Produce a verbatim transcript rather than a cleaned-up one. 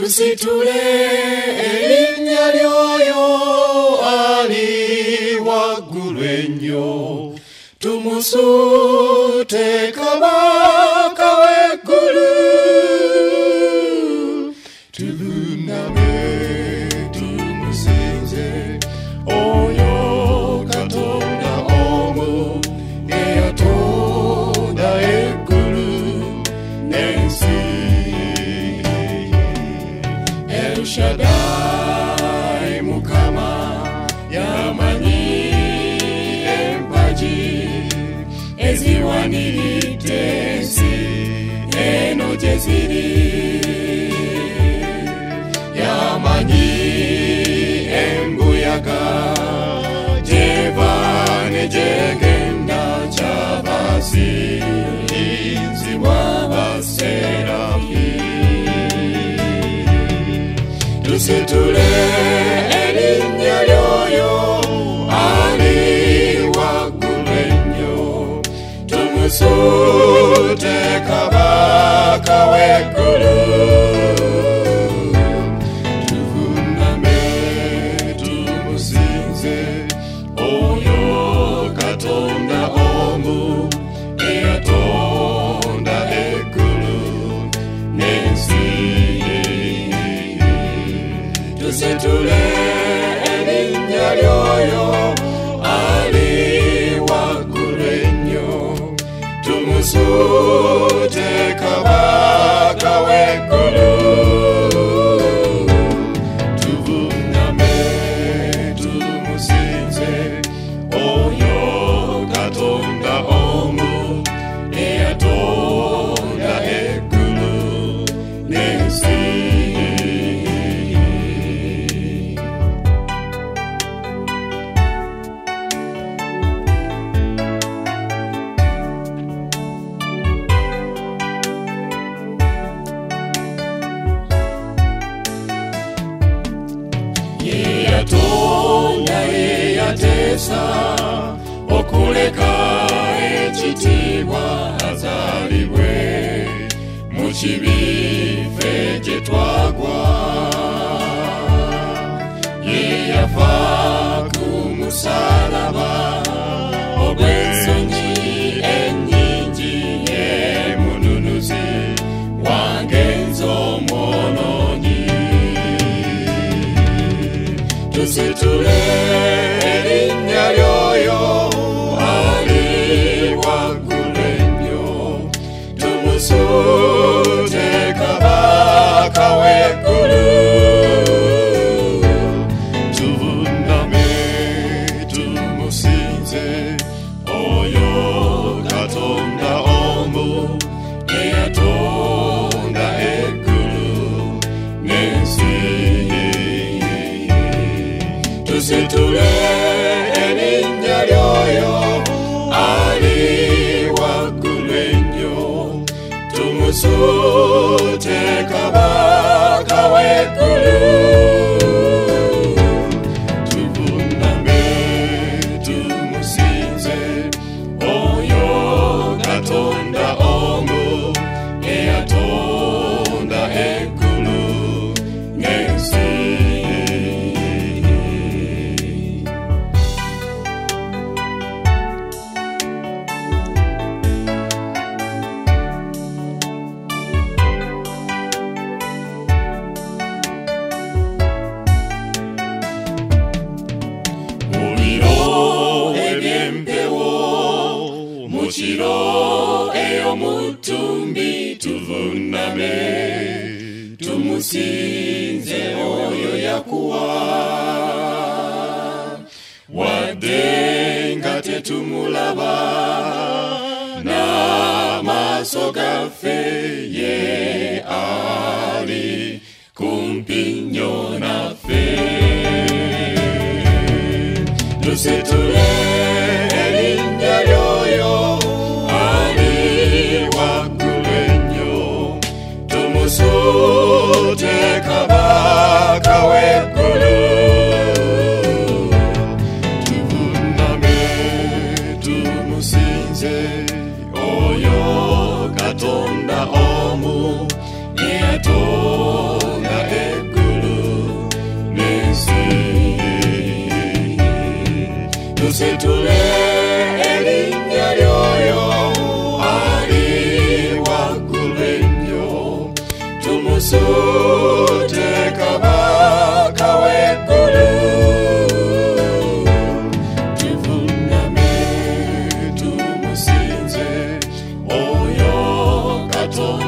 tusitule erinnya lyoyo ali waggulu ennyo, tumusute kabaka w'eggulu, tuvuname tumusinze oyo Katonda omu eyatonda eggulu n'ensi. El Shaddai Mukama yamanyi empaji eziwaniridde ensi eno gye ziri, yamanyi embuyaga gyeva ne gyegenda, kyabasinzibwa baserafi. Tusitule erinnya lyoyo ali waggulu ennyo, tumusute kabaka w'eggulu, tuvuname tumusinze oyo Katonda omu eyatonda eggulu n'ensi. Tusitule erinnya lyoyo ali waggulu ennyo, tumusute kabaka w'eggulu, tuvuname tumusinze oyo Katonda omu eyatonda eggulu n'ensi. Yatonda eyateesa okuleka ekitiibwa azaalibwe mu kibi ffe gye twagwa, ye yafa ku musalaba ogw'ensonyi ennyingi, ye mununuzi wange nze omwonoonyi. Tusitule erinnya lyoyo ali waggulu ennyo, tumusute kabaka w'eggulu, tuvuname tumusinze oyo Katonda omu eyatonda eggulu n'ensi. Tusitule erinnya lyoyo ali waggulu ennyo, tumusute kabaka w'eggulu, tuvuname tumusinze oyo Katonda omu eyatonda eggulu n'ensi. Mukiro eyo mutumbi tuvuname tumusinze oyo yakuwa, wadde nga tetumulaba n'amaaso gaffe, ye ali kumpi nnyo naffe. Tusitule erinnya lyoyo ali waggulu ennyo, tumusute kabaka w'eggulu, tuvuname tumusinze oyo Katonda omu eyatonda dusitule erinnya lyoyo ali waggulu ennyo tumusute kabaka w'eggulu tuvuuname tumusinze oyo Katonda